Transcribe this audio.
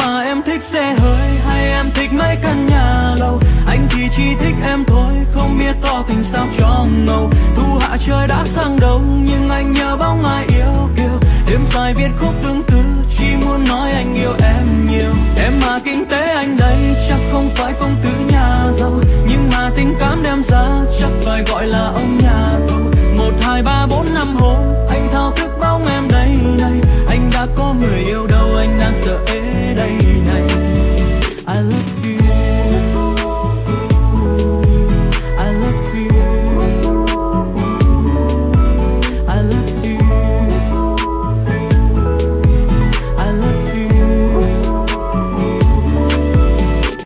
mà em thích xe hơi hay em thích mấy căn nhà lầu, anh thì chỉ thích em thôi, không biết tỏ tình sao cho ngầu. Thu hạ trời đã sang đông nhưng anh nhớ bóng ai yêu kiều, đêm dài viết khúc tương tư chỉ muốn nói anh yêu em nhiều. Em mà kinh tế anh đây chắc không phải công tử nhà giàu, nhưng mà tình cảm đem ra chắc phải gọi là ông nhà giàu. 1, 2, 3, 4, 5 hôm anh thao thức bóng em đây này, anh đã có người yêu.